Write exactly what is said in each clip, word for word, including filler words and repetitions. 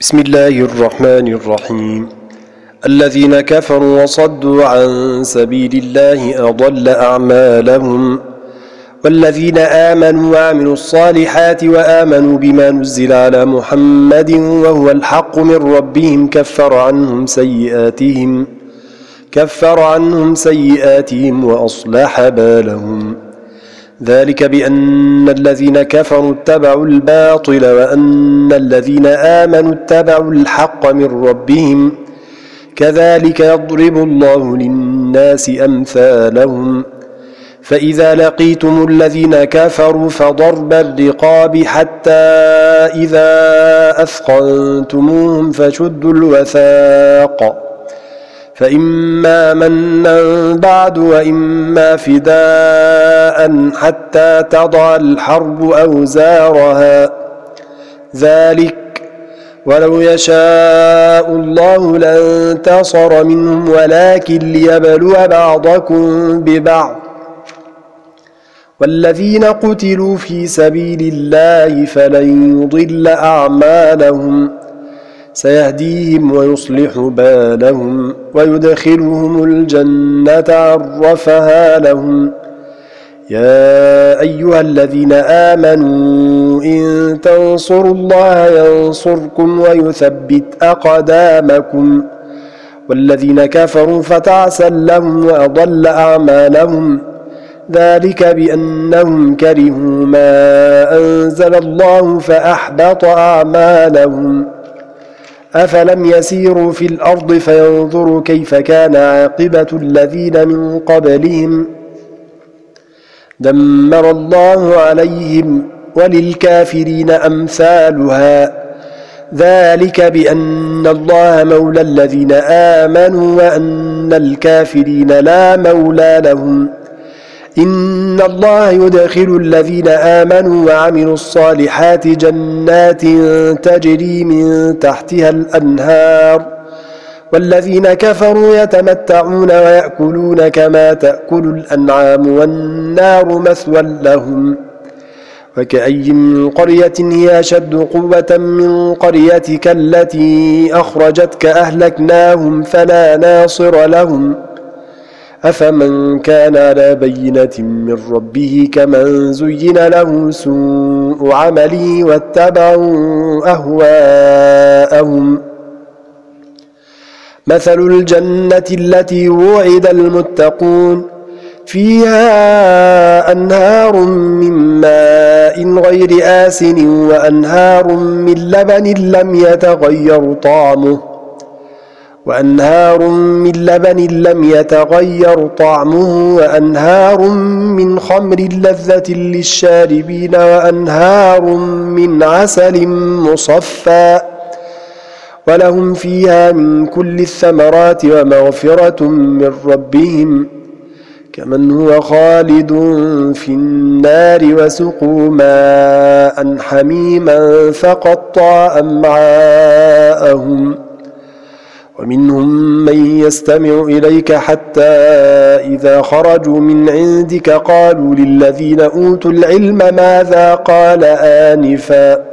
بسم الله الرحمن الرحيم. الذين كفروا وصدوا عن سبيل الله أضل أعمالهم، والذين آمنوا وعملوا الصالحات وآمنوا بما نزل على محمد وهو الحق من ربهم كفر عنهم سيئاتهم كفر عنهم سيئاتهم وأصلح بالهم. ذلك بأن الذين كفروا اتبعوا الباطل وأن الذين آمنوا اتبعوا الحق من ربهم، كذلك يضرب الله للناس أمثالهم. فإذا لقيتم الذين كفروا فضرب الرقاب حتى إذا أثخنتموهم فشدوا الوثاق، فإما منا بعد وإما فداء حتى تضع الحرب أوزارها. ذلك ولو يشاء الله لانتصر منهم ولكن ليبلو بعضكم ببعض. والذين قتلوا في سبيل الله فلن يضل أعمالهم، سيهديهم ويصلح بالهم ويدخلهم الجنة عرفها لهم. يا أيها الذين آمنوا إن تنصروا الله ينصركم ويثبت أقدامكم. والذين كفروا فتعسا لهم وأضل أعمالهم، ذلك بأنهم كرهوا ما أنزل الله فأحبط أعمالهم. أفلم يسيروا في الأرض فينظروا كيف كان عاقبة الذين من قبلهم، دمر الله عليهم وللكافرين أمثالها. ذلك بأن الله مولى الذين آمنوا وأن الكافرين لا مولى لهم. إن الله يدخل الذين آمنوا وعملوا الصالحات جنات تجري من تحتها الأنهار، والذين كفروا يتمتعون ويأكلون كما تأكل الأنعام والنار مثوى لهم. وكأي من قرية هي أشد قوة من قريتك التي أخرجتك أهلكناهم فلا ناصر لهم. أفمن كان على بينة من ربه كمن زين له سوء عمله واتبعوا أهواءهم. مثل الجنة التي وعد المتقون فيها أنهار من ماء غير آسن وأنهار من لبن لم يتغير طعمه وأنهار من لبن لم يتغير طعمه وأنهار من خمر لذة للشاربين وأنهار من عسل مصفى، ولهم فيها من كل الثمرات ومغفرة من ربهم، كمن هو خالد في النار وسقوا ماء حميما فقطع أمعاءهم. ومنهم من يستمع إليك حتى إذا خرجوا من عندك قالوا للذين أوتوا العلم ماذا قال آنفا.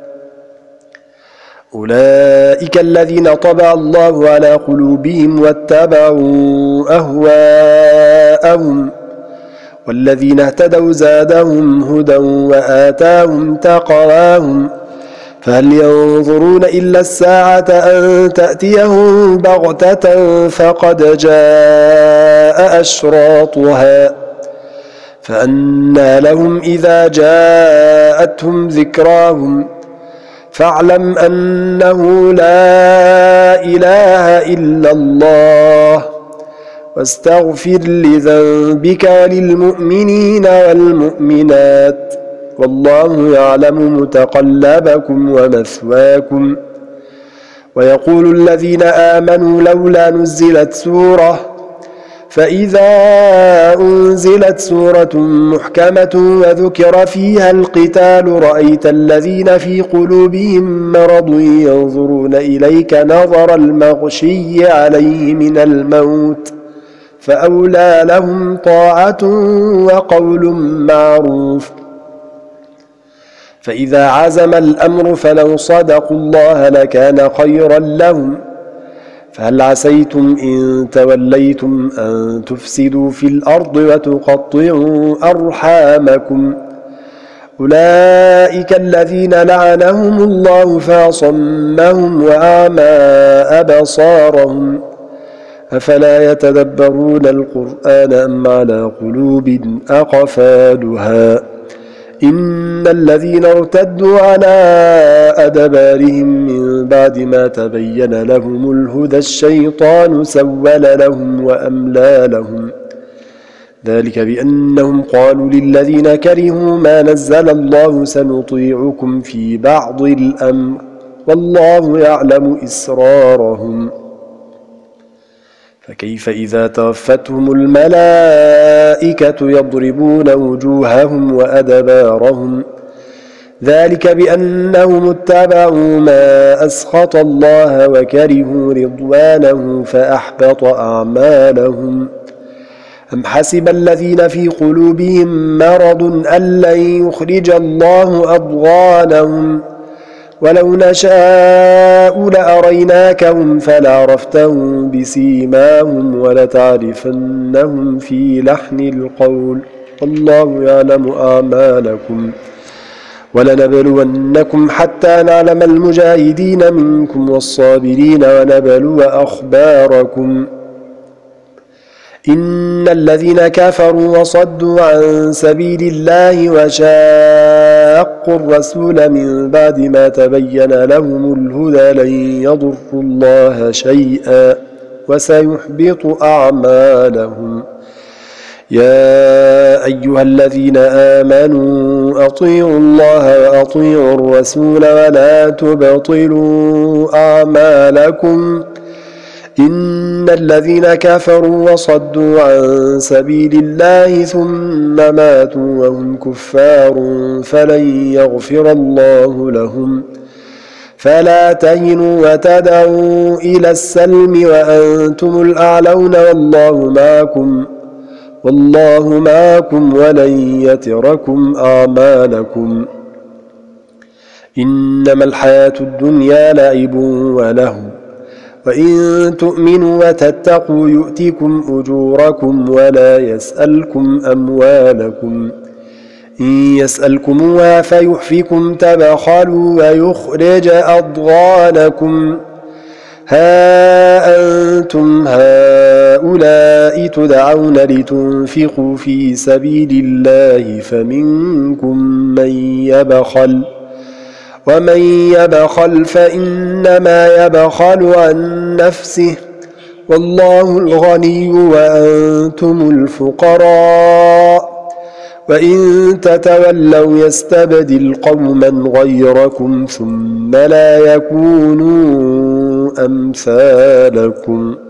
أولئك الذين طبع الله على قلوبهم واتبعوا أهواءهم، والذين اهتدوا زادهم هدى وآتاهم تقواهم. فهل ينظرون إلا الساعة أن تأتيهم بغتة فقد جاء أشراطها، فأنى لهم إذا جاءتهم ذكراهم. فاعلم أنه لا إله إلا الله، واستغفر لذنبك وللمؤمنين والمؤمنات، والله يعلم متقلبكم ومثواكم. ويقول الذين آمنوا لولا نزلت سورة، فإذا أنزلت سورة محكمة وذكر فيها القتال رأيت الذين في قلوبهم مرض ينظرون إليك نظر المغشي عليه من الموت، فأولى لهم طاعة وقول معروف. فإذا عزم الأمر فلو صدقوا الله لكان خيرا لهم فهل عسيتم إن توليتم أن تفسدوا في الأرض وتقطعوا أرحامكم أولئك الذين لعنهم الله فأصمهم وأعمى أبصارهم أفلا يتدبرون القرآن أم على قلوب أقفالها إن الذين ارتدوا على أدبارهم من بعد ما تبين لهم الهدى الشيطان سول لهم وأملى لهم ذلك بأنهم قالوا للذين كرهوا ما نزل الله سنطيعكم في بعض الأمر والله يعلم إسرارهم فكيف إذا توفتهم الملائكة يضربون وجوههم وأدبارهم ذلك بأنهم اتبعوا ما أسخط الله وكرهوا رضوانه فأحبط أعمالهم أم حسب الذين في قلوبهم مرض أن لن يخرج الله أضغانهم ولو نشاء لأريناكهم فلعرفتهم بسيماهم ولتعرفنهم في لحن القول والله يعلم أعمالكم ولنبلونكم حتى نعلم المجاهدين منكم والصابرين ونبلو أخباركم إن الذين كفروا وصدوا عن سبيل الله وشاقوا الرسول من بعد ما تبين لهم الهدى لن يضروا الله شيئا وسيحبط أعمالهم يا أيها الذين آمنوا أطيعوا الله وأطيعوا الرسول ولا تبطلوا أعمالكم إن الذين كفروا وصدوا عن سبيل الله ثم ماتوا وهم كفار فلن يغفر الله لهم فلا تهنوا وتدعوا إلى السلم وأنتم الأعلون والله معكم والله معكم ولن يتركم أعمالكم إنما الحياة الدنيا لعب ولهو وإن تؤمنوا وتتقوا يؤتكم أجوركم ولا يسألكم أموالكم إن يسألكموها فيحفكم تبخلوا ويخرج أضغانكم ها أنتم هؤلاء تدعون لتنفقوا في سبيل الله فمنكم من يبخل ومن يبخل فإنما يبخل عن نفسه والله الغني وأنتم الفقراء وإن تتولوا يستبدل قوما غيركم ثم لا يكونوا أمثالكم